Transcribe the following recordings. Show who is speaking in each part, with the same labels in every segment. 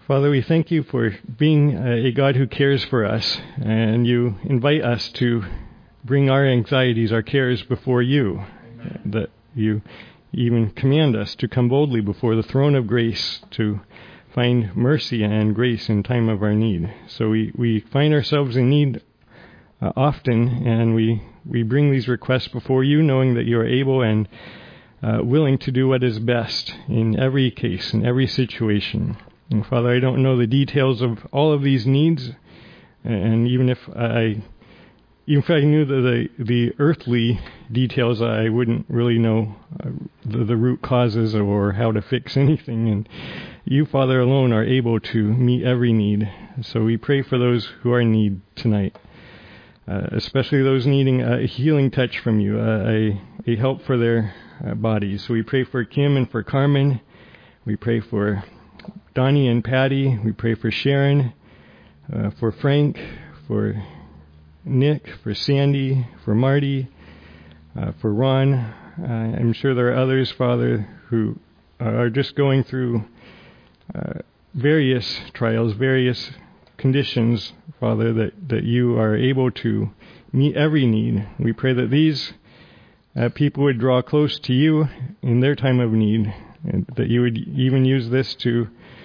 Speaker 1: Father, we thank you for being a God who cares for us, and you invite us to bring our anxieties, our cares before you. Amen. That you even command us to come boldly before the throne of grace to find mercy and grace in time of our need. So we find ourselves in need often, and we bring these requests before you, knowing that you are able and willing to do what is best in every case, in every situation. And Father, I don't know the details of all of these needs, and even if I knew the earthly details, I wouldn't really know the root causes or how to fix anything. And you, Father, alone are able to meet every need. So we pray for those who are in need tonight, especially those needing a healing touch from you, a help for their bodies. So we pray for Kim and for Carmen. We pray for Donnie and Patty. We pray for Sharon, for Frank, for Nick, for Sandy, for Marty, for Ron. I'm sure there are others, Father, who are just going through various trials, various conditions, Father, that you are able to meet every need. We pray that these people would draw close to you in their time of need, and that you would even use this to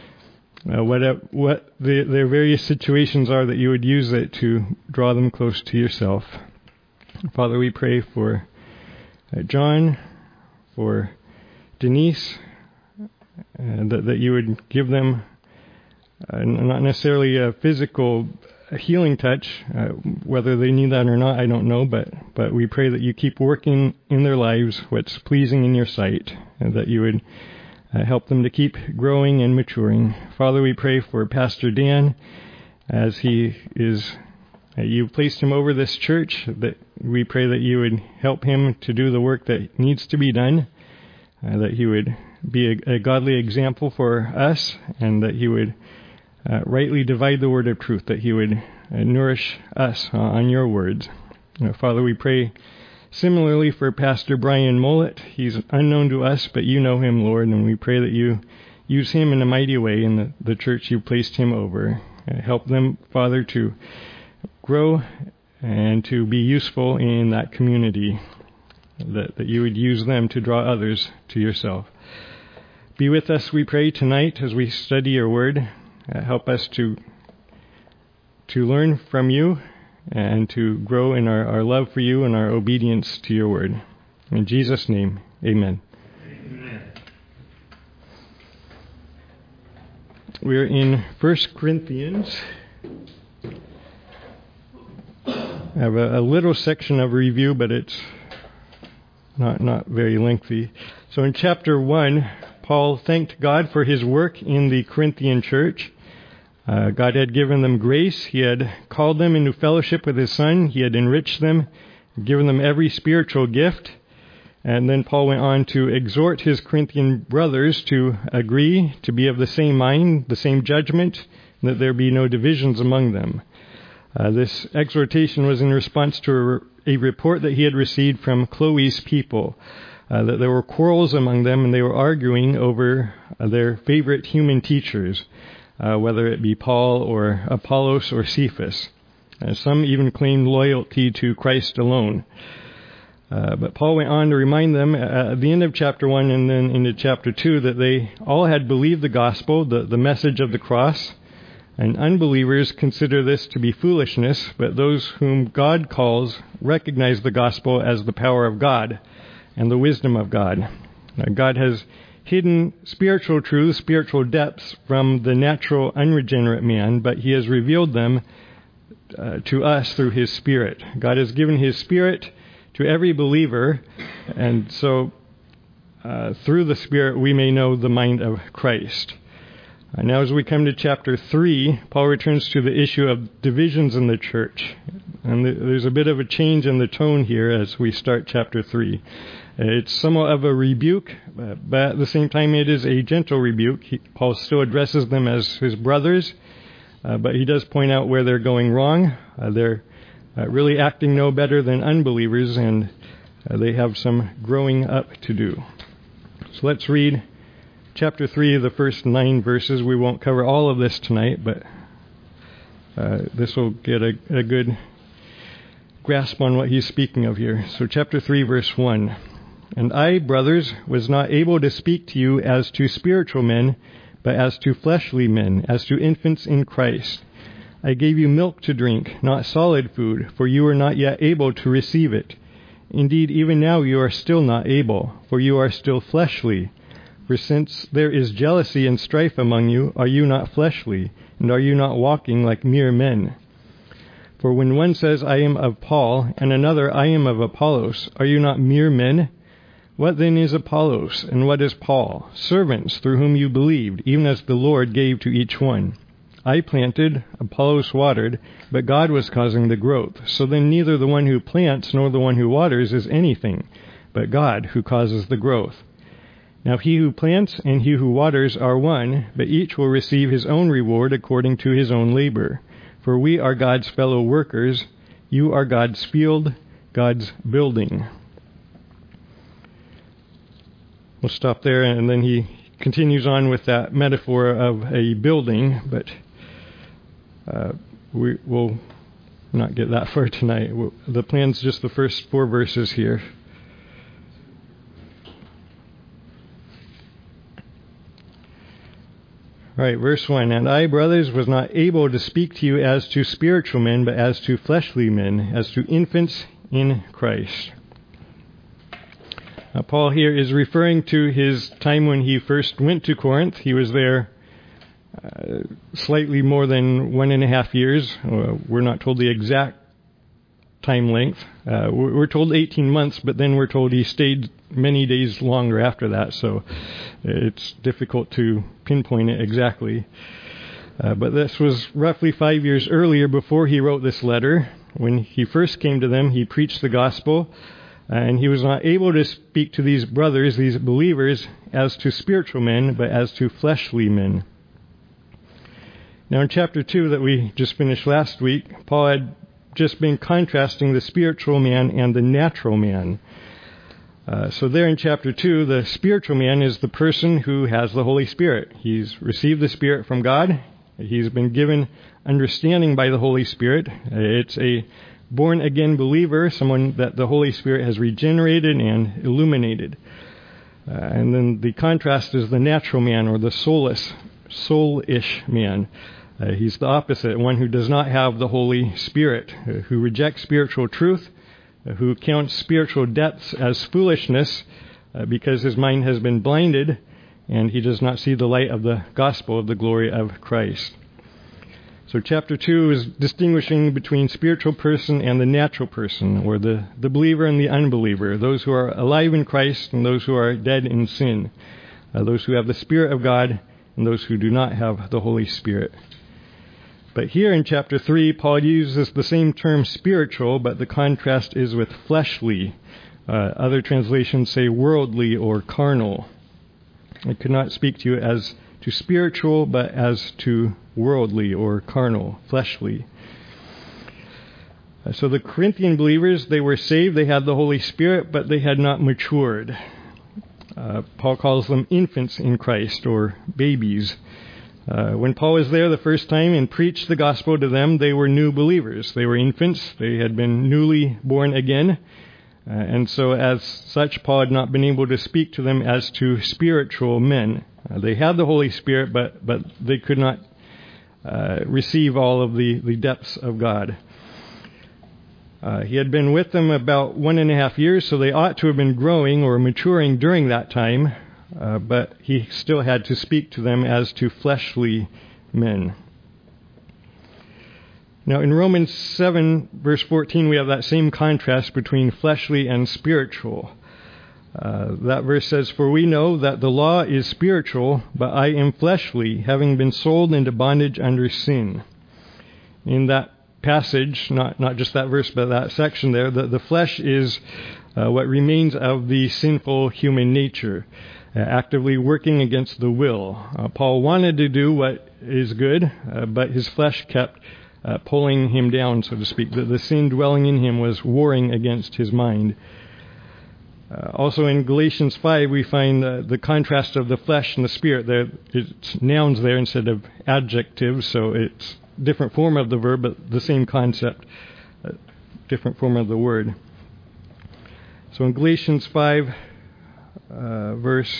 Speaker 1: what their various situations are, that you would use it to draw them close to yourself. Father, we pray for John, for Denise, that you would give them not necessarily a physical healing touch, whether they need that or not, I don't know, but we pray that you keep working in their lives what's pleasing in your sight, and that you would help them to keep growing and maturing. Father, we pray for Pastor Dan, as he is, you placed him over this church, that we pray that you would help him to do the work that needs to be done, that he would be a godly example for us, and that he would rightly divide the word of truth, that he would nourish us on your words. Father, we pray similarly for Pastor Brian Mollett. He's unknown to us, but you know him, Lord, and we pray that you use him in a mighty way in the church you placed him over. Help them, Father, to grow and to be useful in that community, that you would use them to draw others to yourself. Be with us, we pray, tonight as we study your word. Help us to learn from you and to grow in our love for you and our obedience to your word. In Jesus' name, amen. Amen. We're in 1 Corinthians. I have a little section of review, but it's not very lengthy. So in chapter 1, Paul thanked God for his work in the Corinthian church. God had given them grace. He had called them into fellowship with his Son. He had enriched them, given them every spiritual gift. And then Paul went on to exhort his Corinthian brothers to agree, to be of the same mind, the same judgment, and that there be no divisions among them. This exhortation was in response to a report that he had received from Chloe's people, that there were quarrels among them and they were arguing over their favorite human teachers, whether it be Paul or Apollos or Cephas. Some even claimed loyalty to Christ alone. But Paul went on to remind them at the end of chapter 1 and then into chapter 2 that they all had believed the gospel, the message of the cross, and unbelievers consider this to be foolishness, but those whom God calls recognize the gospel as the power of God and the wisdom of God. God has hidden spiritual truths, spiritual depths from the natural unregenerate man, but he has revealed them to us through his Spirit. God has given his Spirit to every believer, and so through the Spirit we may know the mind of Christ. Now as we come to chapter 3, Paul returns to the issue of divisions in the church. And there's a bit of a change in the tone here as we start chapter 3. It's somewhat of a rebuke, but at the same time it is a gentle rebuke. Paul still addresses them as his brothers, but he does point out where they're going wrong. They're really acting no better than unbelievers, and they have some growing up to do. So let's read chapter 3, the first 9 verses. We won't cover all of this tonight, but this will get a good grasp on what he's speaking of here. So chapter 3, verse 1. And I, brothers, was not able to speak to you as to spiritual men, but as to fleshly men, as to infants in Christ. I gave you milk to drink, not solid food, for you are not yet able to receive it. Indeed, even now you are still not able, for you are still fleshly. For since there is jealousy and strife among you, are you not fleshly, and are you not walking like mere men? For when one says, I am of Paul, and another, I am of Apollos, are you not mere men? What then is Apollos, and what is Paul? Servants through whom you believed, even as the Lord gave to each one. I planted, Apollos watered, but God was causing the growth. So then neither the one who plants nor the one who waters is anything, but God who causes the growth. Now he who plants and he who waters are one, but each will receive his own reward according to his own labor. For we are God's fellow workers, you are God's field, God's building. We'll stop there, and then he continues on with that metaphor of a building, but we will not get that far tonight. The plan's just the first 4 verses here. All right, verse 1. And I, brothers, was not able to speak to you as to spiritual men, but as to fleshly men, as to infants in Christ. Paul here is referring to his time when he first went to Corinth. He was there slightly more than 1.5 years. We're not told the exact time length. We're told 18 months, but then we're told he stayed many days longer after that, so it's difficult to pinpoint it exactly. But this was roughly 5 years earlier, before he wrote this letter. When he first came to them, he preached the gospel, and he was not able to speak to these brothers, these believers, as to spiritual men, but as to fleshly men. Now in chapter 2 that we just finished last week, Paul had just been contrasting the spiritual man and the natural man. So there in chapter 2, the spiritual man is the person who has the Holy Spirit. He's received the Spirit from God. He's been given understanding by the Holy Spirit. It's a born-again believer, someone that the Holy Spirit has regenerated and illuminated. And then the contrast is the natural man, or the soul-ish man. He's the opposite, one who does not have the Holy Spirit, who rejects spiritual truth, who counts spiritual depths as foolishness because his mind has been blinded and he does not see the light of the gospel of the glory of Christ. So chapter 2 is distinguishing between spiritual person and the natural person, or the believer and the unbeliever, those who are alive in Christ and those who are dead in sin, those who have the Spirit of God and those who do not have the Holy Spirit. But here in chapter 3, Paul uses the same term spiritual, but the contrast is with fleshly. Other translations say worldly or carnal. I could not speak to you as to spiritual, but as to worldly or carnal, fleshly. So the Corinthian believers, they were saved, they had the Holy Spirit, but they had not matured. Paul calls them infants in Christ, or babies. When Paul was there the first time and preached the gospel to them, they were new believers. They were infants. They had been newly born again. And so as such, Paul had not been able to speak to them as to spiritual men. They had the Holy Spirit, but they could not receive all of the depths of God. He had been with them about 1.5 years, so they ought to have been growing or maturing during that time, but he still had to speak to them as to fleshly men. Now in Romans 7, verse 14, we have that same contrast between fleshly and spiritual. That verse says, For we know that the law is spiritual, but I am fleshly, having been sold into bondage under sin. In that passage, not just that verse, but that section there, the flesh is what remains of the sinful human nature, actively working against the will. Paul wanted to do what is good, but his flesh kept pulling him down, so to speak. The sin dwelling in him was warring against his mind. Also in Galatians 5, we find the contrast of the flesh and the spirit. It's nouns there instead of adjectives, so it's different form of the verb, but the same concept, different form of the word. So in Galatians 5, verse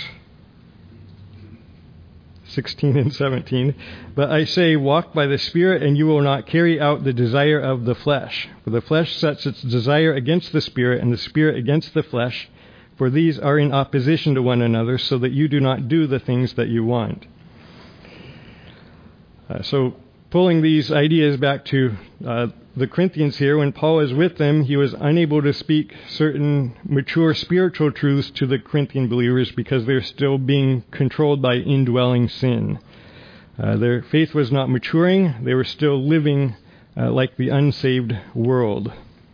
Speaker 1: 16 and 17, but I say, walk by the Spirit, and you will not carry out the desire of the flesh. For the flesh sets its desire against the Spirit, and the Spirit against the flesh. For these are in opposition to one another, so that you do not do the things that you want. So pulling these ideas back to the Corinthians here, when Paul was with them, he was unable to speak certain mature spiritual truths to the Corinthian believers because they're still being controlled by indwelling sin. Their faith was not maturing. They were still living like the unsaved world.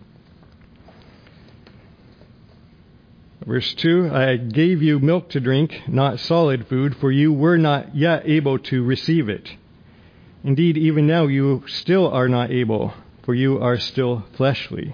Speaker 1: Verse 2, I gave you milk to drink, not solid food, for you were not yet able to receive it. Indeed, even now you still are not able, for you are still fleshly.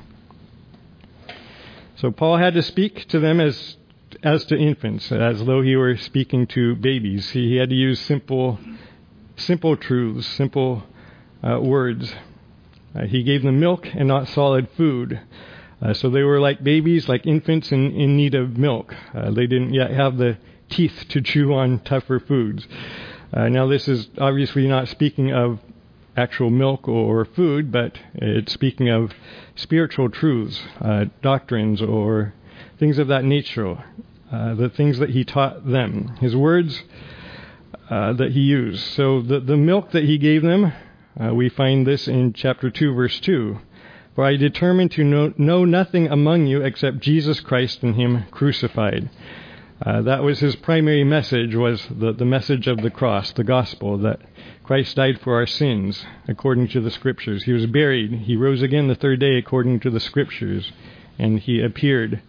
Speaker 1: So Paul had to speak to them as to infants, as though he were speaking to babies. He had to use simple truths, simple words. He gave them milk and not solid food. So they were like babies, like infants in need of milk. They didn't yet have the teeth to chew on tougher foods. Now this is obviously not speaking of actual milk or food, but it's speaking of spiritual truths, doctrines, or things of that nature, the things that he taught them, his words that he used. So the milk that he gave them, we find this in chapter 2, verse 2. For I determined to know nothing among you except Jesus Christ and him crucified. That was his primary message, was the message of the cross, the gospel, that Christ died for our sins, according to the Scriptures. He was buried. He rose again the third day, according to the Scriptures, and he appeared.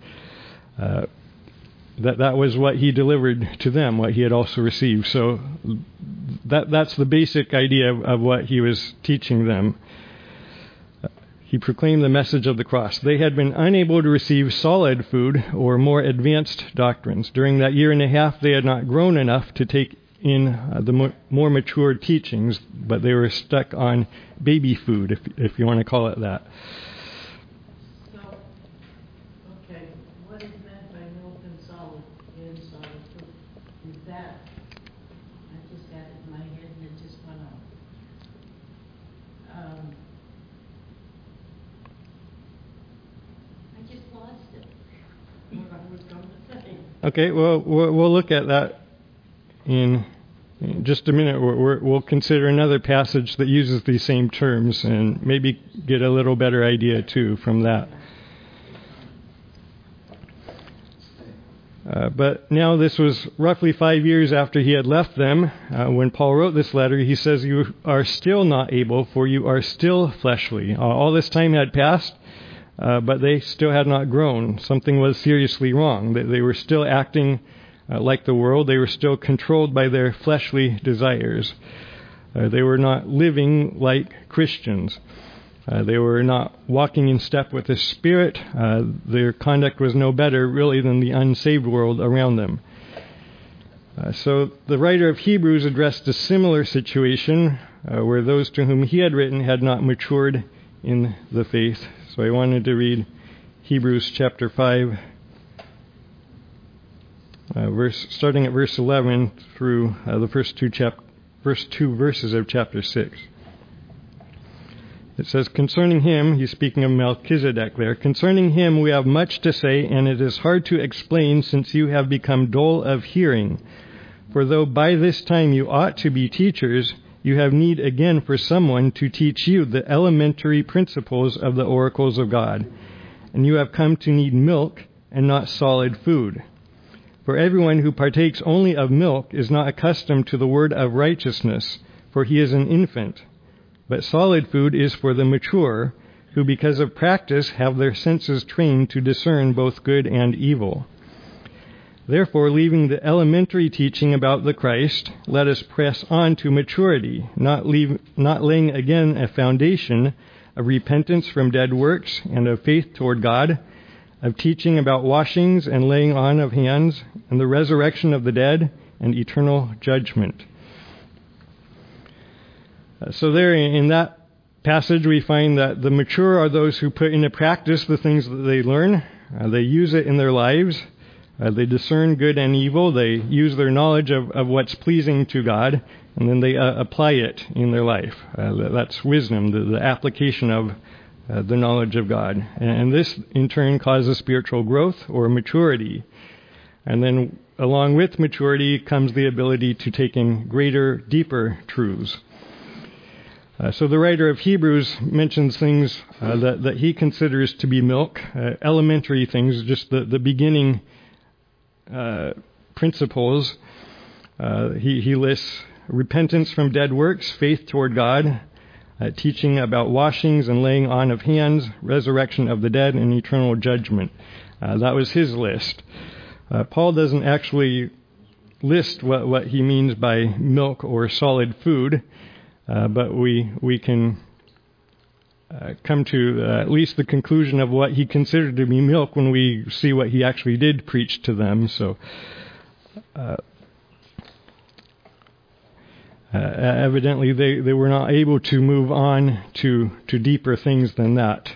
Speaker 1: That was what he delivered to them, what he had also received. So that's the basic idea of what he was teaching them. He proclaimed the message of the cross. They had been unable to receive solid food or more advanced doctrines. During that year and a half, they had not grown enough to take in the more mature teachings, but they were stuck on baby food, if you want to call it that.
Speaker 2: So, okay, what is meant by milk and solid food? Is that, I just got it in my head and it just went off. I just lost it. What I was going to say.
Speaker 1: Okay, well, we'll look at that in just a minute. We'll consider another passage that uses these same terms and maybe get a little better idea, too, from that. But now this was roughly 5 years after he had left them. When Paul wrote this letter, he says, you are still not able, for you are still fleshly. All this time had passed, but they still had not grown. Something was seriously wrong. They were still acting like the world. They were still controlled by their fleshly desires. They were not living like Christians. They were not walking in step with the Spirit. Their conduct was no better, really, than the unsaved world around them. So the writer of Hebrews addressed a similar situation where those to whom he had written had not matured in the faith. So I wanted to read Hebrews chapter 5, starting at verse 11 through the first two verses of chapter 6. It says, concerning him, he's speaking of Melchizedek there, concerning him we have much to say, and it is hard to explain since you have become dull of hearing. For though by this time you ought to be teachers, you have need again for someone to teach you the elementary principles of the oracles of God. And you have come to need milk and not solid food. For everyone who partakes only of milk is not accustomed to the word of righteousness, for he is an infant. But solid food is for the mature, who because of practice have their senses trained to discern both good and evil. Therefore, leaving the elementary teaching about the Christ, let us press on to maturity, not laying again a foundation of repentance from dead works and of faith toward God, of teaching about washings and laying on of hands, and the resurrection of the dead, and eternal judgment. So there in that passage we find that the mature are those who put into practice the things that they learn. They use it in their lives. They discern good and evil. They use their knowledge of what's pleasing to God, and then they apply it in their life. That's wisdom, the application of the knowledge of God. And this, in turn, causes spiritual growth or maturity. And then along with maturity comes the ability to take in greater, deeper truths. So the writer of Hebrews mentions things that he considers to be milk, elementary things, just the beginning principles. He lists repentance from dead works, faith toward God, teaching about washings and laying on of hands, resurrection of the dead, and eternal judgment. That was his list. Paul doesn't actually list what he means by milk or solid food, but we can come to at least the conclusion of what he considered to be milk when we see what he actually did preach to them. So evidently they were not able to move on to deeper things than that.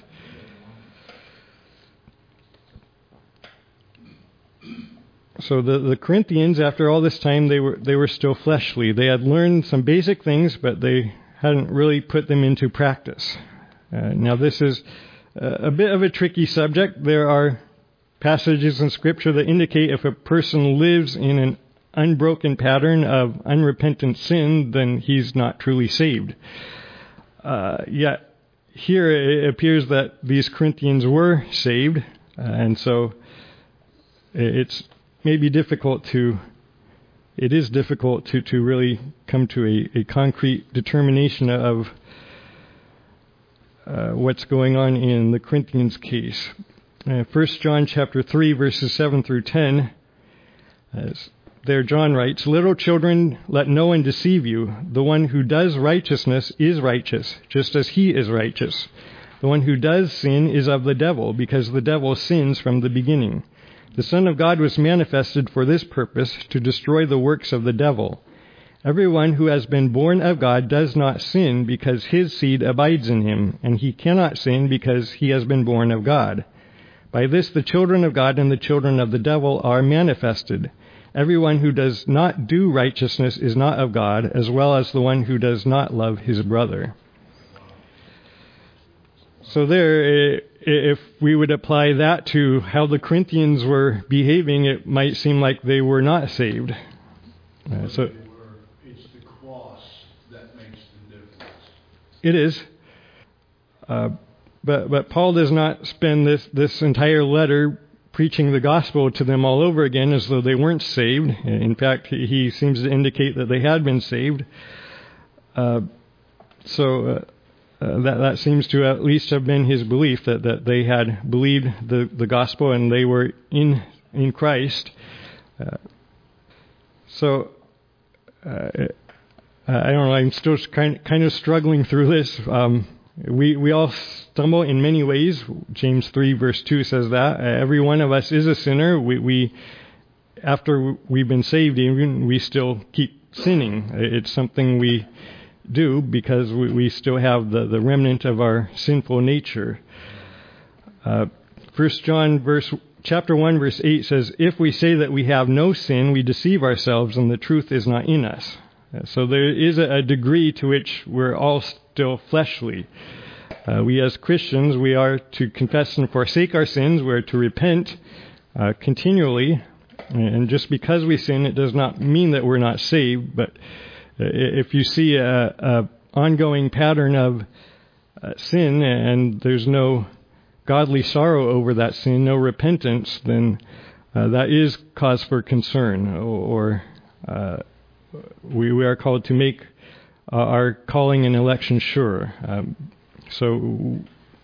Speaker 1: So the Corinthians, after all this time, they were still fleshly. They had learned some basic things, but they hadn't really put them into practice. Now this is a bit of a tricky subject. There are passages in Scripture that indicate if a person lives in an unbroken pattern of unrepentant sin, then he's not truly saved. Yet here it appears that these Corinthians were saved, and so it's maybe difficult to really come to a concrete determination of what's going on in the Corinthians case. 1 John chapter 3, verses 7 through 10, there John writes, "Little children, let no one deceive you. The one who does righteousness is righteous, just as he is righteous. The one who does sin is of the devil, because the devil sins from the beginning. The Son of God was manifested for this purpose, to destroy the works of the devil. Everyone who has been born of God does not sin, because his seed abides in him, and he cannot sin because he has been born of God. By this the children of God and the children of the devil are manifested. Everyone who does not do righteousness is not of God, as well as the one who does not love his brother." So there, if we would apply that to how the Corinthians were behaving, it might seem like they were not saved.
Speaker 3: It's the cross that makes the difference.
Speaker 1: It is. But Paul does not spend this entire letter preaching the gospel to them all over again as though they weren't saved. In fact, he seems to indicate that they had been saved. That seems to at least have been his belief, that they had believed the gospel and they were in Christ. I don't know, I'm still kind of struggling through this. We all stumble in many ways. James 3 verse 2 says that. Every one of us is a sinner. We after we've been saved, even we still keep sinning. It's something we do because we still have the remnant of our sinful nature. 1 John chapter 1 verse 8 says, "If we say that we have no sin, we deceive ourselves and the truth is not in us." So there is a degree to which we're all still fleshly. We as Christians, we are to confess and forsake our sins. We're to repent continually. And just because we sin, it does not mean that we're not saved. But if you see a ongoing pattern of sin and there's no godly sorrow over that sin, no repentance, then that is cause for concern. Or we are called to make our calling and election sure. So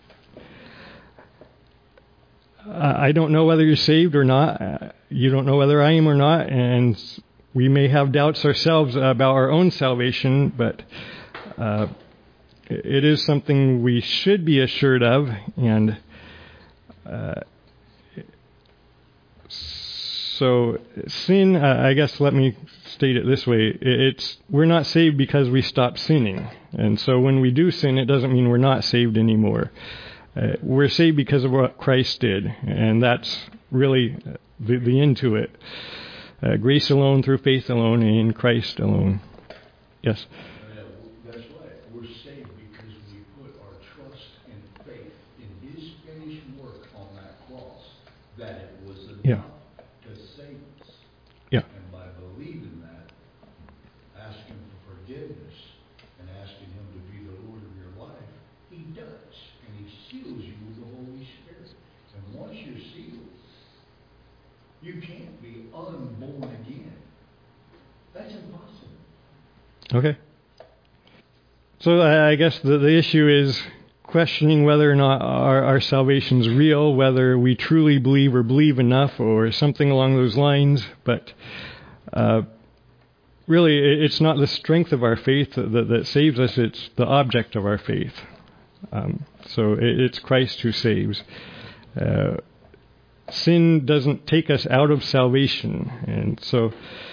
Speaker 1: I don't know whether you're saved or not. You don't know whether I am or not, and we may have doubts ourselves about our own salvation, but it is something we should be assured of, and So sin, I guess let me state it this way. We're not saved because we stop sinning. And so when we do sin, it doesn't mean we're not saved anymore. We're saved because of what Christ did. And that's really the end to it. Grace alone, through faith alone, in Christ alone. Yes?
Speaker 3: That's right. We're saved because we put our trust and faith in His finished work on that cross, that it was enough to save us.
Speaker 1: Yeah.
Speaker 3: And by believing that, asking for forgiveness and asking Him to be the Lord of your life, He does. And He seals you with the Holy Spirit. And once you're sealed, you can't be unborn again. That's impossible.
Speaker 1: Okay. So I guess the issue is questioning whether or not our salvation's real, whether we truly believe or believe enough or something along those lines. But really, it's not the strength of our faith that saves us, it's the object of our faith. So it's Christ who saves. Sin doesn't take us out of salvation. And so...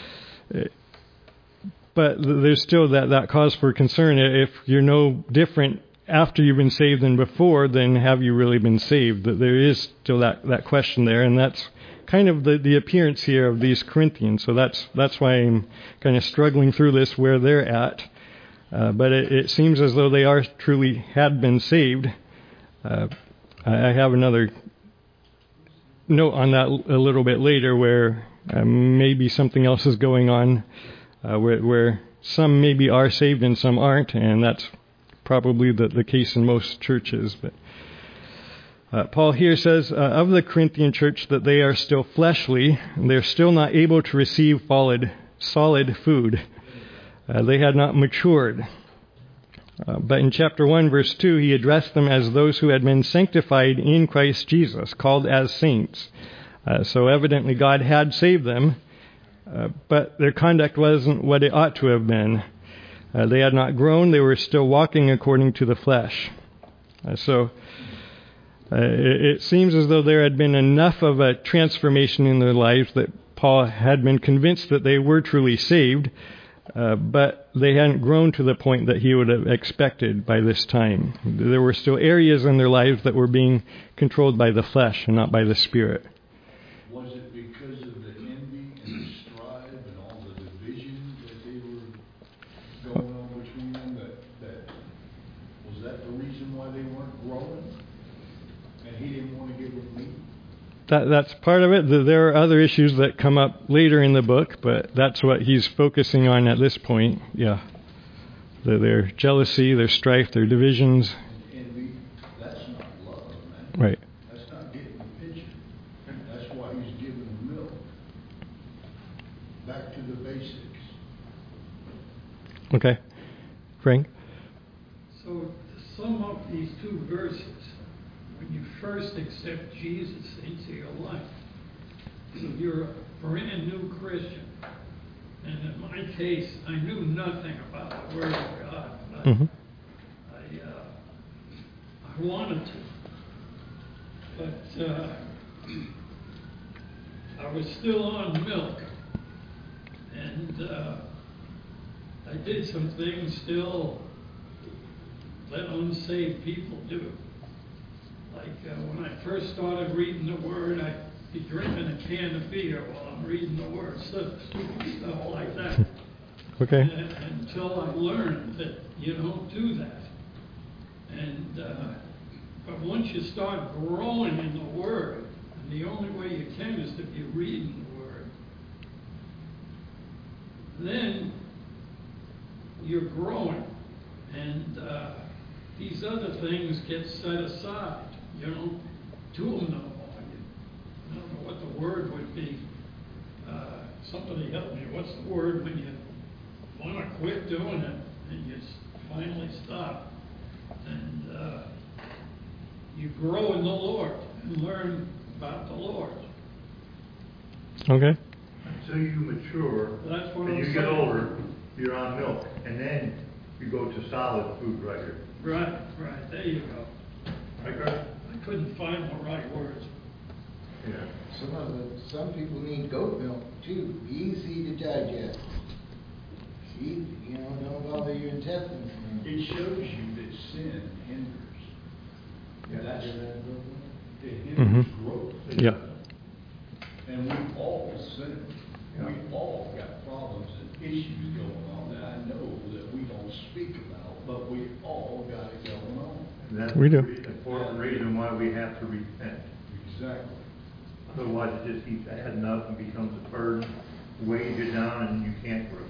Speaker 1: But there's still that cause for concern. If you're no different after you've been saved than before, then have you really been saved? There is still that question there, and that's kind of the appearance here of these Corinthians. So that's why I'm kind of struggling through this where they're at. But it seems as though they are truly had been saved. I have another note on that a little bit later where maybe something else is going on. Where some maybe are saved and some aren't, and that's probably the case in most churches. But Paul here says of the Corinthian church that they are still fleshly, and they're still not able to receive solid food. They had not matured. But in chapter 1, verse 2, he addressed them as those who had been sanctified in Christ Jesus, called as saints. So evidently God had saved them. But their conduct wasn't what it ought to have been. They had not grown. They were still walking according to the flesh. So it seems as though there had been enough of a transformation in their lives that Paul had been convinced that they were truly saved, but they hadn't grown to the point that he would have expected by this time. There were still areas in their lives that were being controlled by the flesh and not by the Spirit.
Speaker 3: Was it because of the envy and the strife and all the division that they were going on between them? Was that the reason why they weren't growing? And he didn't want to give them meat?
Speaker 1: That's part of it. There are other issues that come up later in the book, but that's what he's focusing on at this point. Yeah. Their jealousy, their strife, their divisions.
Speaker 3: Envy, that's not love, man.
Speaker 1: Right.
Speaker 3: That's not getting the picture. That's why he's giving them milk. Back to the basics.
Speaker 1: Okay. Frank?
Speaker 4: So to sum up these two verses, when you first accept Jesus into your life, so you're a brand new Christian. And in my case, I knew nothing about the Word of God. I wanted to. But I was still on milk. And I did some things still that unsaved people do. Like when I first started reading the Word, I'd be drinking a can of beer while I'm reading the Word, stuff like that.
Speaker 1: Okay.
Speaker 4: Until I learned that you don't do that. And but once you start growing in the Word, and the only way you can is to be reading the Word, then you're growing, and these other things get set aside. You don't do them no more. I don't know what the word would be. Somebody help me. What's the word when you want to quit doing it and you finally stop? And you grow in the Lord and learn about the Lord.
Speaker 1: Okay.
Speaker 5: Until you mature,
Speaker 4: That's what
Speaker 5: and
Speaker 4: I'm
Speaker 5: you get
Speaker 4: saying.
Speaker 5: older, you're on milk, and then you go to solid food right here.
Speaker 4: Right. There you go.
Speaker 5: Right, Greg?
Speaker 4: I couldn't find the right words.
Speaker 5: Yeah.
Speaker 6: Some people need goat milk too, easy to digest. Easy, don't bother your intestines.
Speaker 3: It shows you that sin hinders.
Speaker 5: Yeah.
Speaker 3: That's, it hinders
Speaker 1: Mhm.
Speaker 3: growth.
Speaker 1: Yeah.
Speaker 3: And we've all sinned.
Speaker 5: Yeah.
Speaker 3: We've all got problems and issues going on that I know that we don't speak about, but we all got it going on.
Speaker 5: And that's
Speaker 1: We do.
Speaker 5: the important reason why we have to repent.
Speaker 3: Exactly.
Speaker 5: Otherwise, it just keeps adding up and becomes a burden, weighs you down, and you can't grow.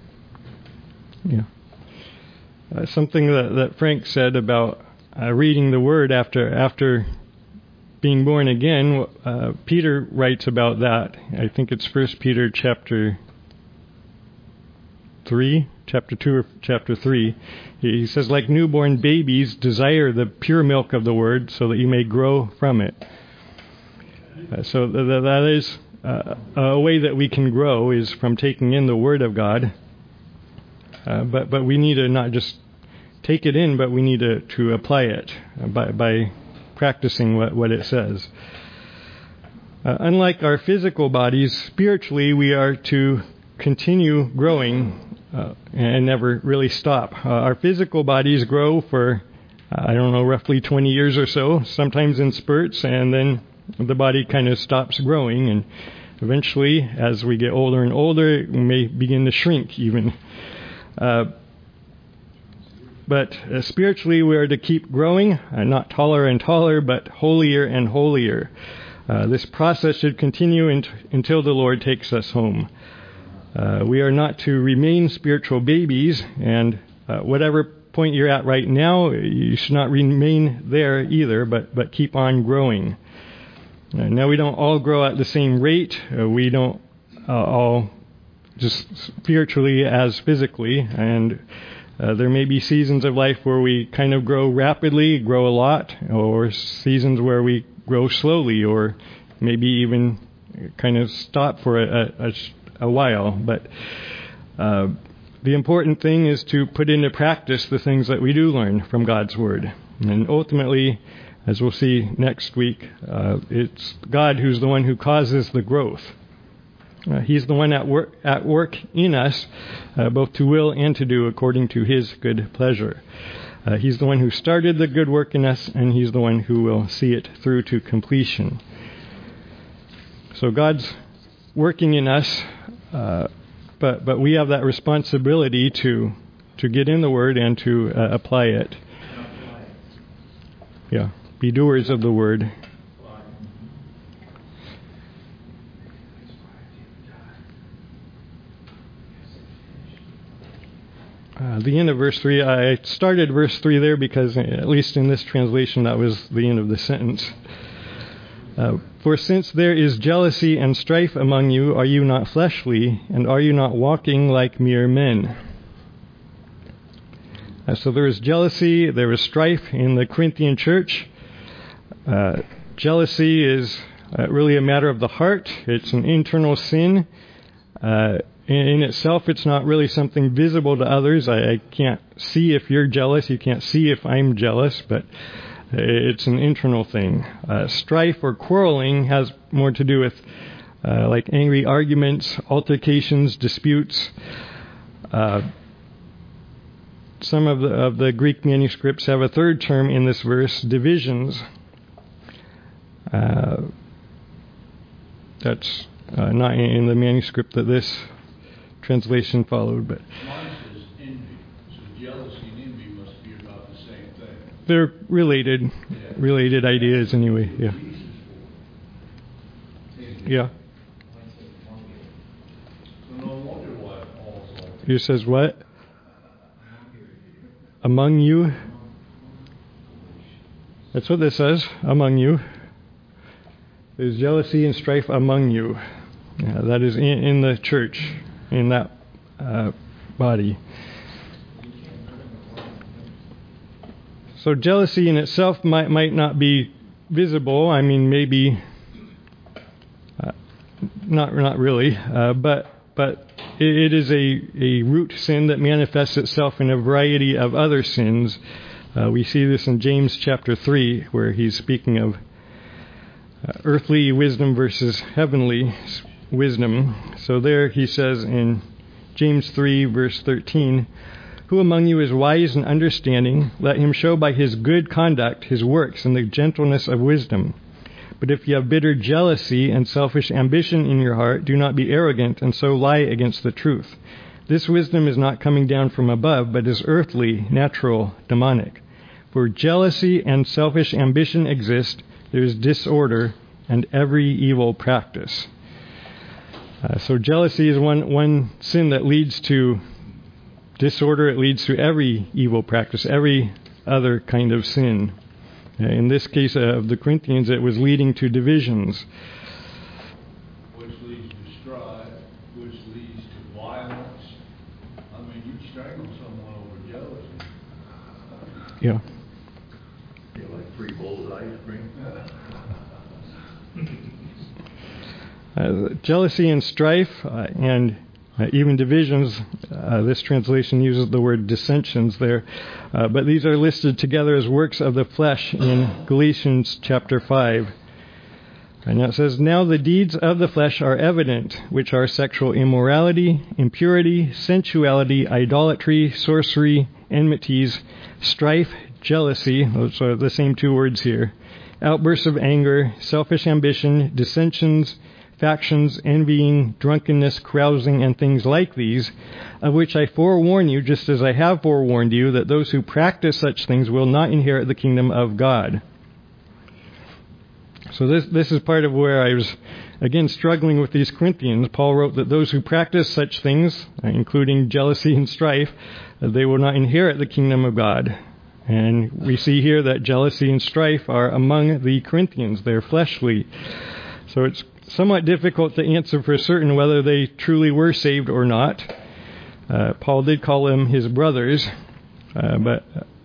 Speaker 1: Yeah. Something that Frank said about reading the Word after being born again, Peter writes about that. I think it's 1 Peter chapter 3, chapter 2 or chapter 3. He says, like newborn babies, desire the pure milk of the Word so that you may grow from it. So that is a way that we can grow is from taking in the Word of God. But we need to not just take it in, but we need to apply it by practicing what it says. Unlike our physical bodies, spiritually we are to continue growing and never really stop. Our physical bodies grow for, roughly 20 years or so, sometimes in spurts, and then the body kind of stops growing, and eventually, as we get older and older, we may begin to shrink even. But spiritually, we are to keep growing, not taller and taller, but holier and holier. This process should continue until the Lord takes us home. We are not to remain spiritual babies, and whatever point you're at right now, you should not remain there either, but keep on growing. Now, we don't all grow at the same rate. We don't all just spiritually as physically, and there may be seasons of life where we kind of grow rapidly, grow a lot, or seasons where we grow slowly, or maybe even kind of stop for a while. But the important thing is to put into practice the things that we do learn from God's Word. And ultimately, as we'll see next week, it's God who's the one who causes the growth. He's the one at work in us, both to will and to do according to His good pleasure. He's the one who started the good work in us, and He's the one who will see it through to completion. So God's working in us, but we have that responsibility to get in the Word and to apply it. Yeah, be doers of the Word. The end of verse 3, I started verse 3 there because, at least in this translation, that was the end of the sentence. For since there is jealousy and strife among you, are you not fleshly, and are you not walking like mere men? So there is jealousy, there is strife in the Corinthian church. Jealousy is really a matter of the heart. It's an internal sin. In itself, it's not really something visible to others. I can't see if you're jealous. You can't see if I'm jealous, but it's an internal thing. Strife or quarreling has more to do with like angry arguments, altercations, disputes. Some of the Greek manuscripts have a third term in this verse, divisions. That's not in the manuscript that this translation followed, but
Speaker 3: Mine says envy. So jealousy and envy must be about the same thing.
Speaker 1: they're related ideas anyway. Yeah. Yeah.
Speaker 3: So no wonder why Paul's all
Speaker 1: It says what? Among you. That's what this says. Among you. There's jealousy and strife among you. Yeah, that is in the church, in that body. So jealousy in itself might not be visible. I mean, maybe not really, but it is a root sin that manifests itself in a variety of other sins. We see this in James chapter 3, where he's speaking of earthly wisdom versus heavenly wisdom. So there he says in James 3, verse 13, "Who among you is wise and understanding? Let him show by his good conduct his works in the gentleness of wisdom. But if you have bitter jealousy and selfish ambition in your heart, do not be arrogant and so lie against the truth. This wisdom is not coming down from above, but is earthly, natural, demonic. For jealousy and selfish ambition exist, there is disorder and every evil practice." So jealousy is one sin that leads to disorder. It leads to every evil practice, every other kind of sin. In this case of the Corinthians, it was leading to divisions.
Speaker 3: Which leads to strife, which leads to violence. I mean, you'd strangle someone over jealousy.
Speaker 1: Yeah.
Speaker 5: Feel like 3 bowls of ice cream.
Speaker 1: Jealousy and strife and even divisions, this translation uses the word dissensions there, but these are listed together as works of the flesh in Galatians chapter 5. And it says, "Now the deeds of the flesh are evident, which are sexual immorality, impurity, sensuality, idolatry, sorcery, enmities, strife, jealousy," those are the same 2 words here, "outbursts of anger, selfish ambition, dissensions, factions, envying, drunkenness, carousing, and things like these, of which I forewarn you, just as I have forewarned you, that those who practice such things will not inherit the kingdom of God." So this is part of where I was, again, struggling with these Corinthians. Paul wrote that those who practice such things, including jealousy and strife, they will not inherit the kingdom of God. And we see here that jealousy and strife are among the Corinthians. They're fleshly. So it's somewhat difficult to answer for certain whether they truly were saved or not. Paul did call them his brothers, but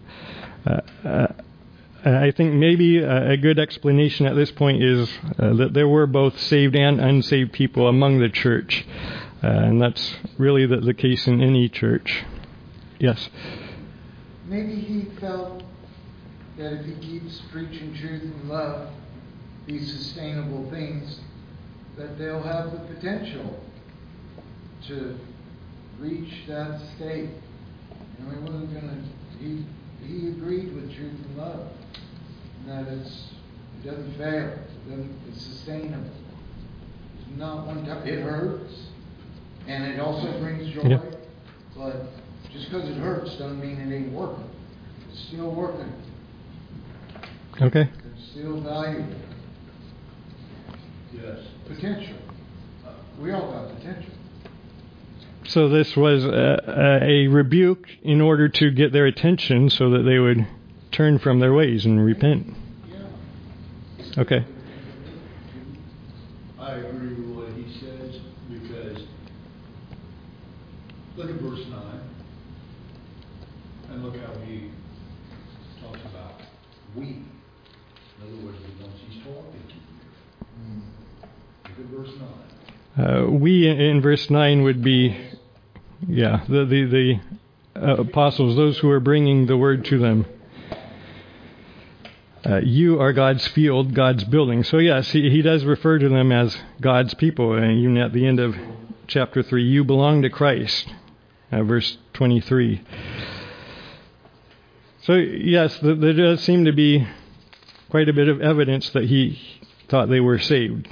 Speaker 1: I think maybe a good explanation at this point is that there were both saved and unsaved people among the church, and that's really the case in any church. Yes?
Speaker 6: Maybe he felt that if he keeps preaching truth and love, these sustainable things, that they'll have the potential to reach that state. You know, he wasn't going to. He agreed with truth and love, and that it doesn't fail. It's sustainable. It's not one time. It hurts, and it also brings joy.
Speaker 1: Yeah.
Speaker 6: But just because it hurts doesn't mean it ain't working. It's still working.
Speaker 1: Okay.
Speaker 6: It's still valuable.
Speaker 3: Yes.
Speaker 6: Potential. We all got potential.
Speaker 1: So this was a rebuke in order to get their attention so that they would turn from their ways and repent.
Speaker 6: Yeah.
Speaker 1: Okay.
Speaker 3: I agree with what he says, because look at verse 9 and look how he talks about we. In other words, the ones he's talking to. Look at verse 9.
Speaker 1: We in verse 9 would be, the apostles, those who are bringing the word to them. You are God's field, God's building. So yes, he does refer to them as God's people. And even at the end of chapter 3, you belong to Christ, verse 23. So yes, there does seem to be quite a bit of evidence that he thought they were saved.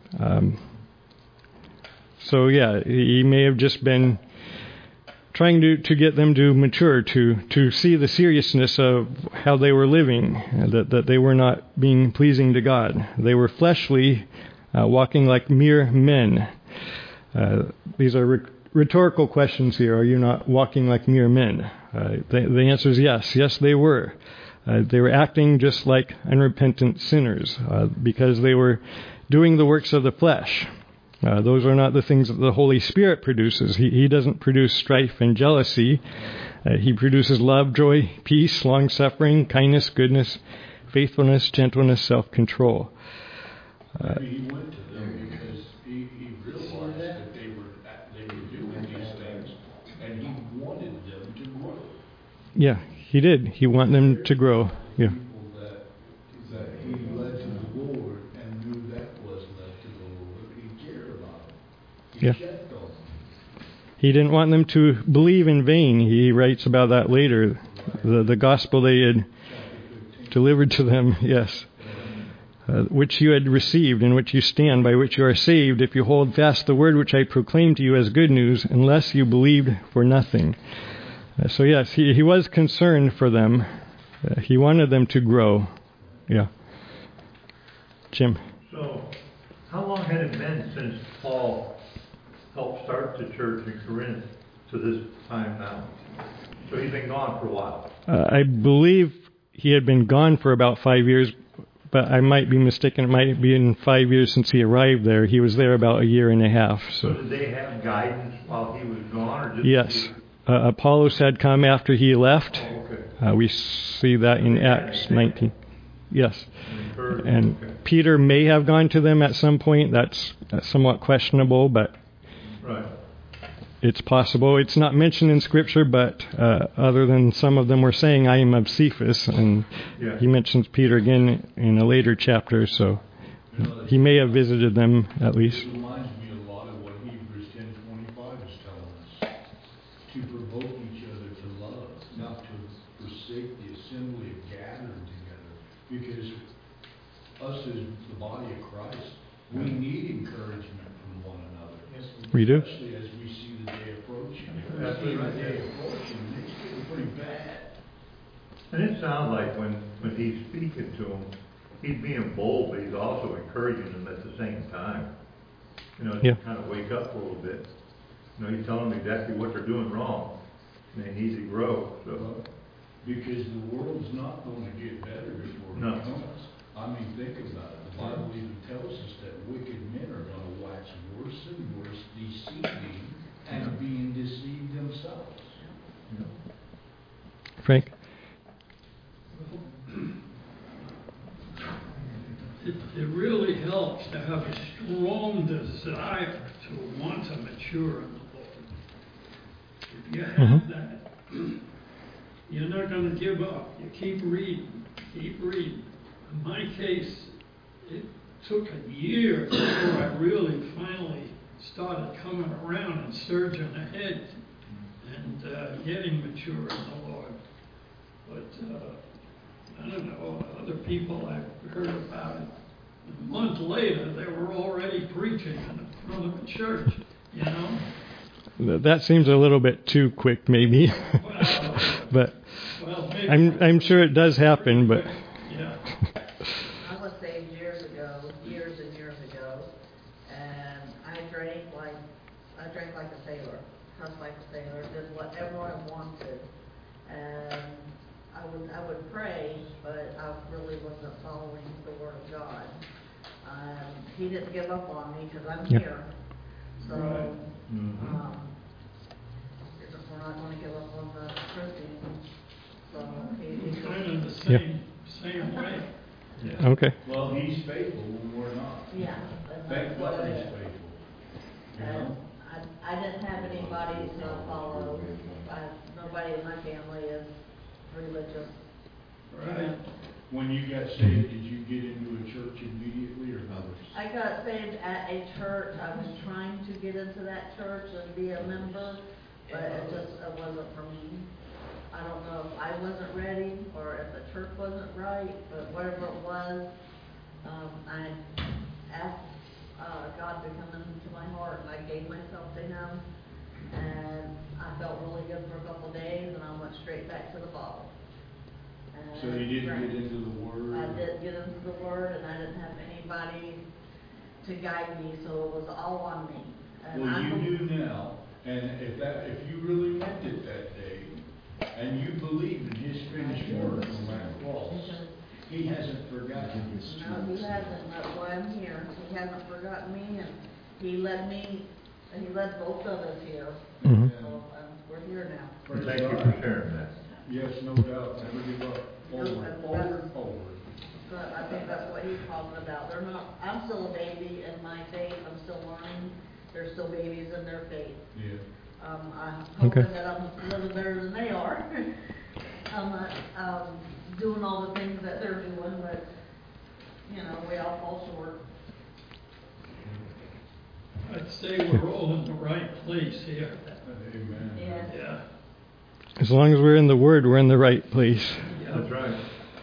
Speaker 1: So yeah, he may have just been trying to get them to mature, to see the seriousness of how they were living, that they were not being pleasing to God. They were fleshly, walking like mere men. These are rhetorical questions here. Are you not walking like mere men? The answer is yes. Yes, they were. They were acting just like unrepentant sinners because they were doing the works of the flesh. Those are not the things that the Holy Spirit produces. He doesn't produce strife and jealousy. He produces love, joy, peace, long-suffering, kindness, goodness, faithfulness, gentleness, self-control.
Speaker 3: Maybe he went to them because he realized that they were doing these things, and he wanted them to grow.
Speaker 1: Yeah, he did. He wanted them to grow. Yeah.
Speaker 3: People that he led to the Lord and knew
Speaker 1: Yeah.
Speaker 3: checked on them.
Speaker 1: He didn't want them to believe in vain. He writes about that later. The gospel they had delivered to them, yes, which you had received, in which you stand, by which you are saved, if you hold fast the word which I proclaimed to you as good news, unless you believed for nothing. So yes, he was concerned for them. He wanted them to grow. Yeah. Jim.
Speaker 5: So, how long had it been since Paul helped start the church in Corinth to this time now? So he's been gone for a while.
Speaker 1: I believe he had been gone for about 5 years, but I might be mistaken. It might be in 5 years since he arrived there. He was there about a year and a half.
Speaker 5: So did they have guidance while he was gone, or just
Speaker 1: Yes. Apollos had come after he left.
Speaker 5: Oh, okay.
Speaker 1: We see that in Acts 19. Yes. And
Speaker 5: Okay.
Speaker 1: Peter may have gone to them at some point. That's somewhat questionable, but
Speaker 5: Right.
Speaker 1: it's possible. It's not mentioned in Scripture, but other than some of them were saying, I am of Cephas, and
Speaker 5: Yeah.
Speaker 1: he mentions Peter again in a later chapter, so he may have visited them at least.
Speaker 3: It reminds me a lot of what Hebrews 10:25 is telling us. To provoke each other to love, not to forsake the assembly of gathering together. Because us as the body of Christ, we need encouragement from one another.
Speaker 1: We do.
Speaker 3: Especially as we see the day approaching. If we see the day approaching, it's getting pretty bad.
Speaker 5: And it sounds like when he's speaking to them, he's being bold, but he's also encouraging them at the same time. You know,
Speaker 1: Yeah.
Speaker 5: to kind of wake up a little bit. You know, he's telling them exactly what they're doing wrong. And they need to grow. So,
Speaker 3: Because the world's not going to get better before
Speaker 5: No.
Speaker 3: it comes. I mean, think about it. The Bible even tells us that wicked men are going to wax worse and worse, deceiving and being deceived themselves.
Speaker 5: you know.
Speaker 1: Frank?
Speaker 4: It really helps to have a strong desire to want to mature in the Lord. If you have that, you're not going to give up. You keep reading, keep reading. In my case, it took a year before I really finally started coming around and surging ahead and getting mature in the Lord. But I don't know, other people I've heard about it. A month later, they were already preaching in front of a church, you know?
Speaker 1: That seems a little bit too quick, maybe. But
Speaker 4: Well, maybe.
Speaker 1: I'm sure it does happen, but
Speaker 4: Yeah.
Speaker 2: I was saved years and years ago, and I drank like a sailor, cussed like a sailor, did whatever I wanted, and I would pray, but I really wasn't following the Word of God. He didn't give up on me because I'm
Speaker 1: Yep.
Speaker 2: here, so
Speaker 4: Right.
Speaker 2: we're not going to give up on the Corinthians. So
Speaker 4: It's kind of the
Speaker 1: Yep.
Speaker 4: same way.
Speaker 1: okay.
Speaker 3: Well, he's faithful when we're not.
Speaker 2: yeah, and
Speaker 3: Thank
Speaker 2: that's what
Speaker 3: God
Speaker 2: it
Speaker 3: he's
Speaker 2: is.
Speaker 3: faithful. You
Speaker 2: And
Speaker 3: know?
Speaker 2: I didn't have anybody to follow. Nobody in my family is religious.
Speaker 4: Right.
Speaker 3: When you got saved, did you get into a church immediately or not?
Speaker 2: I got saved at a church. I was trying to get into that church and be a member, but it wasn't for me. I don't know if I wasn't ready or if the church wasn't right, but whatever it was, I asked God to come into my heart, and I gave myself to Him, and I felt really good for a couple of days, and I went straight back to the bottle.
Speaker 3: So you didn't get into the Word?
Speaker 2: I did get into the Word, and I didn't have anybody to guide me, so it was all on me. And
Speaker 3: Well,
Speaker 2: I
Speaker 3: you
Speaker 2: believe-
Speaker 3: do now, and if you really meant it that day, and you believed in His finished work on that cross, He hasn't forgotten you.
Speaker 2: No, He hasn't. That's why I'm here. He hasn't forgotten me, and He led both of us here.
Speaker 1: Mhm.
Speaker 2: So we're here now.
Speaker 3: Praise
Speaker 5: Thank you
Speaker 3: God.
Speaker 5: for sharing that.
Speaker 3: Yes, no doubt, never give up, forward, forward, forward.
Speaker 2: But I think that's what He's talking about. I'm still a baby in my faith. I'm still learning. They're still babies in their faith.
Speaker 3: Yeah.
Speaker 2: I'm
Speaker 1: Okay.
Speaker 2: hoping that I'm living better than they are. I'm not doing all the things that they're doing, but, we all fall short.
Speaker 4: I'd say we're all in the right place here.
Speaker 3: Amen.
Speaker 2: Yes.
Speaker 4: Yeah.
Speaker 1: As long as we're in the Word, we're in the right place.
Speaker 4: Yeah.
Speaker 5: That's right.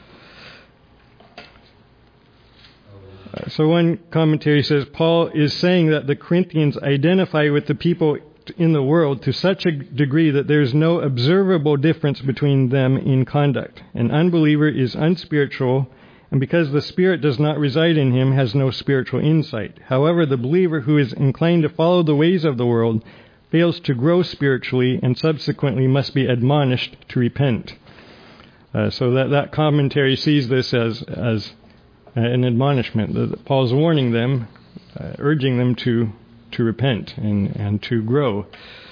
Speaker 1: So one commentary says Paul is saying that the Corinthians identify with the people in the world to such a degree that there is no observable difference between them in conduct. An unbeliever is unspiritual, and because the Spirit does not reside in him, has no spiritual insight. However, the believer who is inclined to follow the ways of the world fails to grow spiritually and subsequently must be admonished to repent. So that commentary sees this as an admonishment. That Paul's warning them, urging them to repent and to grow.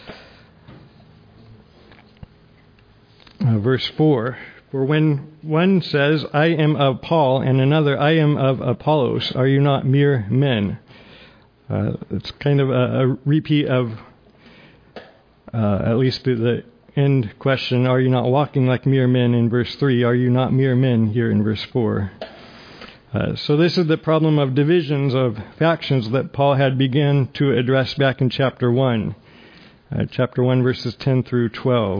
Speaker 1: Verse 4, for when one says, I am of Paul, and another, I am of Apollos, are you not mere men? It's kind of a repeat of at least the end question, are you not walking like mere men in verse 3? Are you not mere men here in verse 4? So this is the problem of divisions, of factions that Paul had begun to address back in chapter 1. Chapter 1, verses 10 through 12.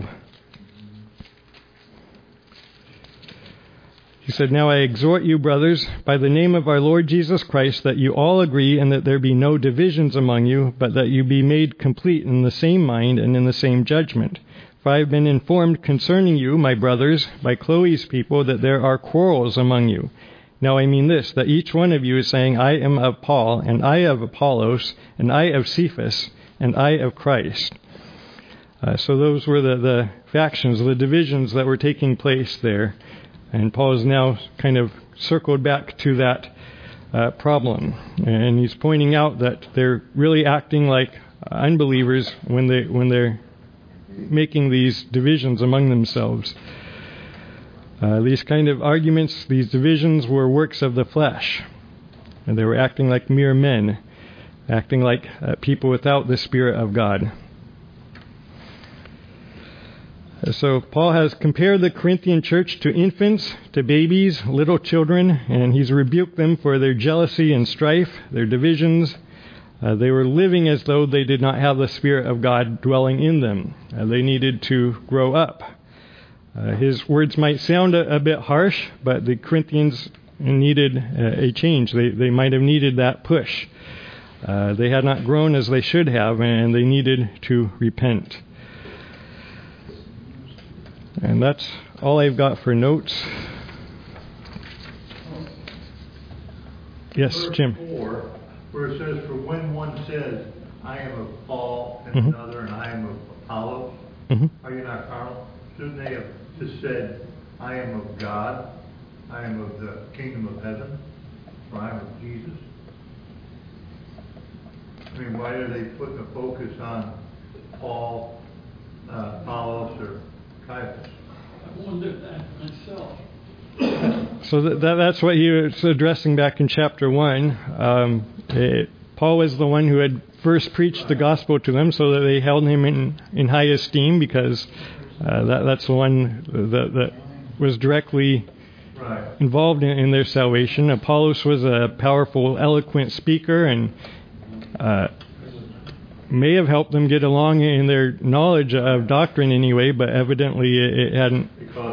Speaker 1: He said, Now I exhort you, brothers, by the name of our Lord Jesus Christ, that you all agree and that there be no divisions among you, but that you be made complete in the same mind and in the same judgment. For I have been informed concerning you, my brothers, by Chloe's people, that there are quarrels among you. Now I mean this, that each one of you is saying, I am of Paul, and I of Apollos, and I of Cephas, and I of Christ. So those were the factions, the divisions that were taking place there. And Paul is now kind of circled back to that problem. And he's pointing out that they're really acting like unbelievers when they're making these divisions among themselves. These kind of arguments, these divisions were works of the flesh. And they were acting like mere men, acting like people without the Spirit of God. So Paul has compared the Corinthian church to infants, to babies, little children, and he's rebuked them for their jealousy and strife, their divisions. They were living as though they did not have the Spirit of God dwelling in them. They needed to grow up. His words might sound a bit harsh, but the Corinthians needed a change. They might have needed that push. They had not grown as they should have, and they needed to repent. And that's all I've got for notes. Yes,
Speaker 5: Verse
Speaker 1: Jim.
Speaker 5: 4, where it says, for when one says, I am of Paul, and another, and I am of Apollos, are you not carnal? Shouldn't they have just said, I am of God, I am of the kingdom of heaven, or I am of Jesus? I mean, why are they putting the focus on Paul, Apollos, or Caiaphas?
Speaker 4: I wondered that myself.
Speaker 1: So that's what he was addressing back in chapter 1. Paul was the one who had first preached the gospel to them, so that they held him in high esteem, because that's the one that was directly involved in their salvation. Apollos was a powerful, eloquent speaker, and may have helped them get along in their knowledge of doctrine anyway, but evidently it hadn't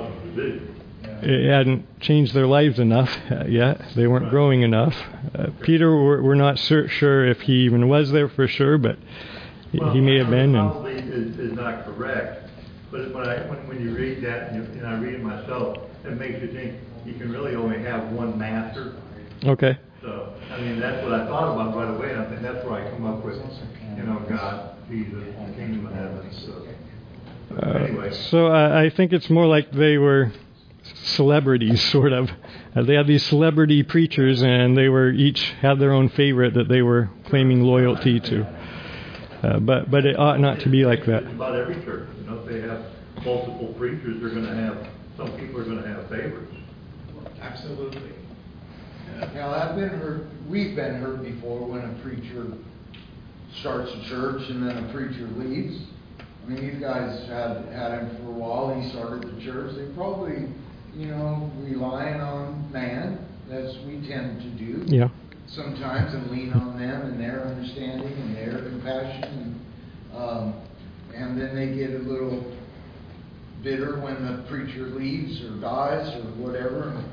Speaker 1: changed their lives enough yet. They weren't growing enough. Peter, we're not sure if he even was there for sure, but he may have been.
Speaker 5: Probably is not correct, but when you read that, and I read it myself, it makes you think you can really only have one master.
Speaker 1: Okay.
Speaker 5: So, I mean, that's what I thought about right away, and I think that's where I come up with, God, Jesus, the kingdom of heaven. So, anyway.
Speaker 1: So I think it's more like they were celebrities, sort of. They had these celebrity preachers, and they were each had their own favorite that they were claiming loyalty to. But it ought not to be like that.
Speaker 5: It's about every church. If they have multiple preachers, some people are going to have favorites.
Speaker 6: Absolutely. Now, we've been hurt before when a preacher starts a church and then a preacher leaves. I mean, you guys had him for a while. He started the church. They probably, relying on man, as we tend to do.
Speaker 1: Yeah.
Speaker 6: sometimes and lean on them and their understanding and their compassion, and then they get a little bitter when the preacher leaves or dies or whatever. And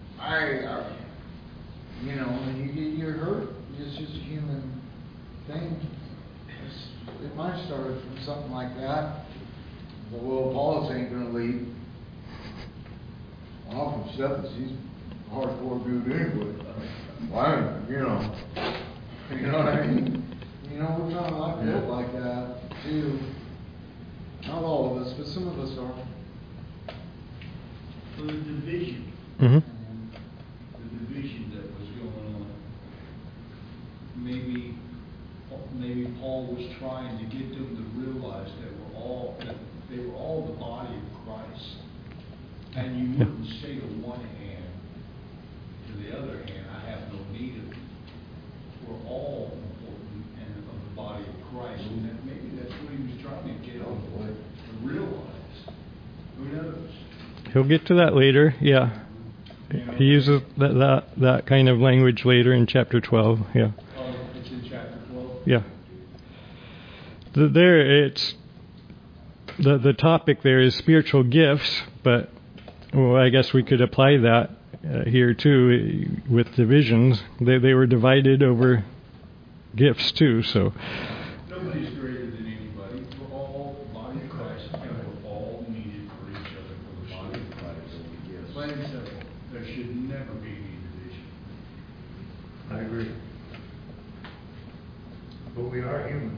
Speaker 6: you're hurt. It's just a human thing. It might have started from something like that. But, well, Apollos ain't going to leave. Well, from Cephas, he's a hardcore dude anyway. Why, you know what I mean? We're kind of built like that, too. Not all of us, but some of us are.
Speaker 3: So the division.
Speaker 1: Mm-hmm.
Speaker 3: The division that was going on. Maybe Paul was trying to get them to realize that they were all the body of Christ. And you wouldn't say to one hand, to the other hand, I have no need of you. We're all important and of the body of Christ. And that maybe that's what he was trying to get them to realize. Who knows?
Speaker 1: He'll get to that later, yeah. He uses that kind of language later in chapter 12, yeah.
Speaker 3: Oh, it's in chapter 12?
Speaker 1: Yeah. It's the topic there is spiritual gifts, but I guess we could apply that here too with divisions. They were divided over gifts too, so.
Speaker 3: Nobody's greater than anybody. We're all the body of Christ, and we're all needed for each other for the body of Christ. Plain and simple. There should never be any division.
Speaker 5: I agree. But we are human.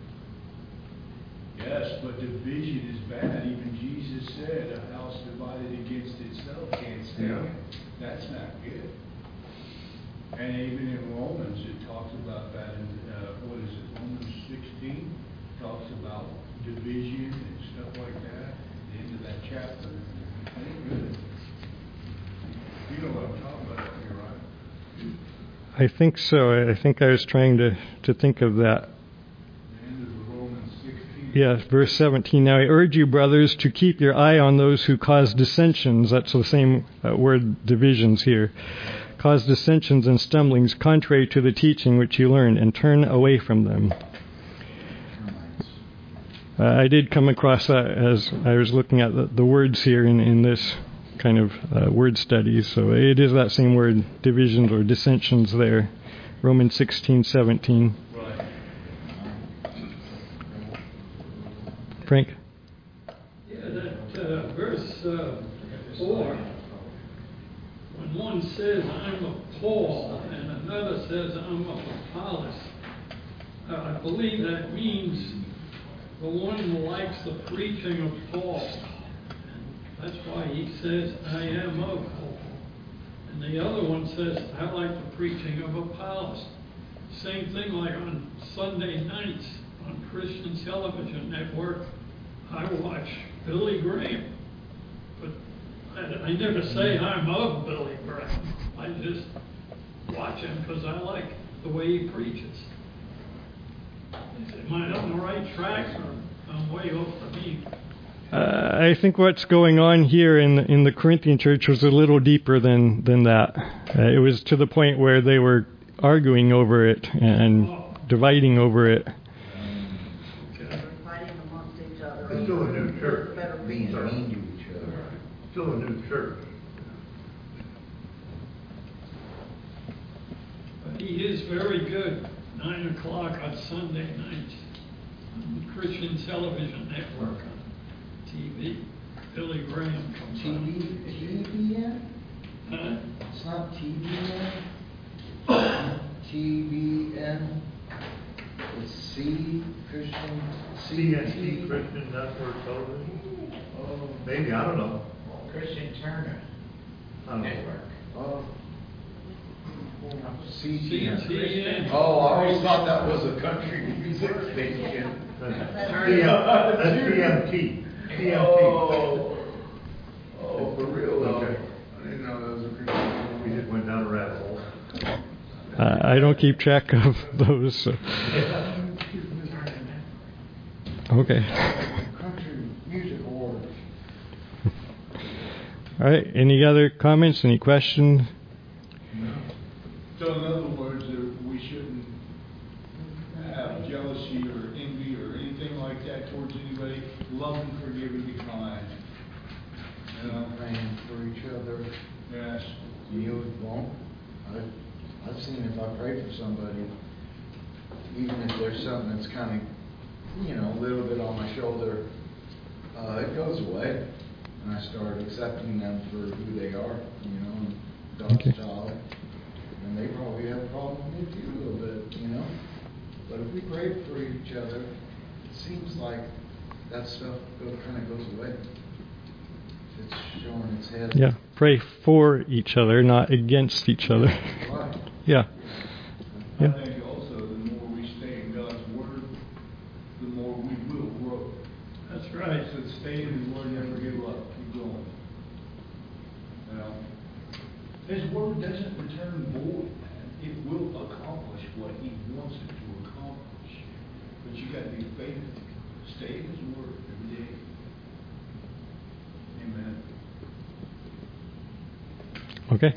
Speaker 3: Yes, but division is bad. Even Jesus said, a house divided against itself can't stand.
Speaker 5: Yeah.
Speaker 3: That's not good. And even in Romans, it talks about that in, Romans 16 talks about division and stuff like that. At the end of that chapter. Ain't good. You know what I'm talking about, you're right.
Speaker 1: I think so. I think I was trying to think of that.
Speaker 3: The end of Romans 16.
Speaker 1: Yeah, verse 17. Now I urge you, brothers, to keep your eye on those who cause dissensions. That's the same word, divisions here. Cause dissensions and stumblings contrary to the teaching which you learned, and turn away from them. I did come across that as I was looking at the words here in this kind of word study. So it is that same word, divisions or dissensions there. Romans 16:17.
Speaker 3: Right.
Speaker 1: Frank?
Speaker 4: Yeah, that verse 4, when one says, I'm of Paul, and another says, I'm of Apollos, I believe that means the one likes the preaching of Paul. That's why he says, I am of Paul. And the other one says, I like the preaching of Apollos. Same thing like on Sunday nights on Christian Television Network, I watch Billy Graham. But I never say I'm of Billy Graham. I just watch him because I like the way he preaches. Am I on the right track, or I'm way off the beat?
Speaker 1: I think what's going on here in the Corinthian church was a little deeper than that. It was to the point where they were arguing over it and dividing over it.
Speaker 2: Fighting amongst each other.
Speaker 5: It's still a new church.
Speaker 6: Being mean to each other.
Speaker 5: Still a new church.
Speaker 4: But he is very good. 9 o'clock on Sunday nights on the Christian Television Network on TV. Billy Graham comes on.
Speaker 6: TBN?
Speaker 4: Huh?
Speaker 6: It's not TBN? TBN? It's C, Christian,
Speaker 5: CNT, Christian Network Television?
Speaker 6: Oh,
Speaker 5: Maybe, I don't know.
Speaker 7: Christian Turner
Speaker 5: I don't know.
Speaker 7: Network.
Speaker 6: oh.
Speaker 4: CTN.
Speaker 6: Oh, I always thought that was a country music station.
Speaker 5: That's CMT. CMT.
Speaker 6: Oh, for real though.
Speaker 5: Okay.
Speaker 6: I didn't know that was a Christian.
Speaker 5: We just went down a rabbit hole.
Speaker 1: I don't keep track of those. So. Okay.
Speaker 6: Country Music Awards.
Speaker 1: All right. Any other comments? Any questions?
Speaker 3: So in other words, there
Speaker 6: You won't. I've seen if I pray for somebody, even if there's something that's kind of, a little bit on my shoulder, it goes away. And I start accepting them for who they are, and God's child. And they probably have a problem with you a little bit, But if we pray for each other, it seems like that stuff kind of goes away. It's showing its head.
Speaker 1: Yeah, pray for each other, not against each other.
Speaker 6: Right.
Speaker 1: Yeah.
Speaker 3: I think also the more we stay in God's Word, the more we will grow.
Speaker 4: That's right.
Speaker 3: So stay in His Word, never give up, keep going. His Word doesn't return void, man. It will accomplish what He wants it to accomplish. But you got to be faithful. Stay in His Word every day. Amen.
Speaker 1: Okay.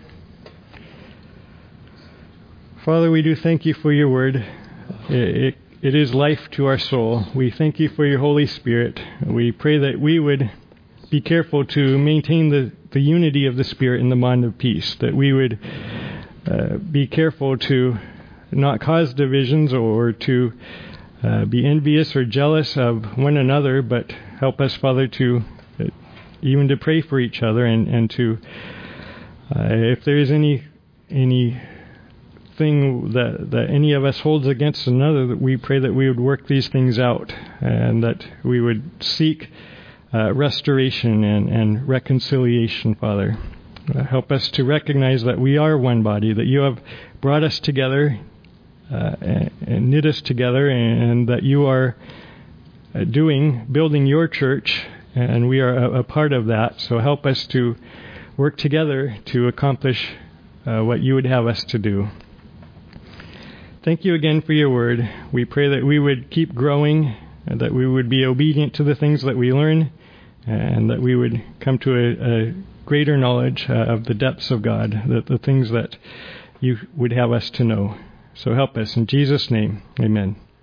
Speaker 1: Father, we do thank you for your word. It is life to our soul. We thank you for your Holy Spirit. We pray that we would be careful to maintain the unity of the Spirit in the bond of peace, that we would be careful to not cause divisions or to be envious or jealous of one another, but help us, Father, to even to pray for each other and to, if there is anything that any of us holds against another, that we pray that we would work these things out and that we would seek restoration and reconciliation, Father. Help us to recognize that we are one body, that you have brought us together and knit us together, and that you are building your church, and we are a part of that. So help us to work together to accomplish what you would have us to do. Thank you again for your word. We pray that we would keep growing, and that we would be obedient to the things that we learn, and that we would come to a greater knowledge of the depths of God, the things that you would have us to know. So help us. In Jesus' name, amen.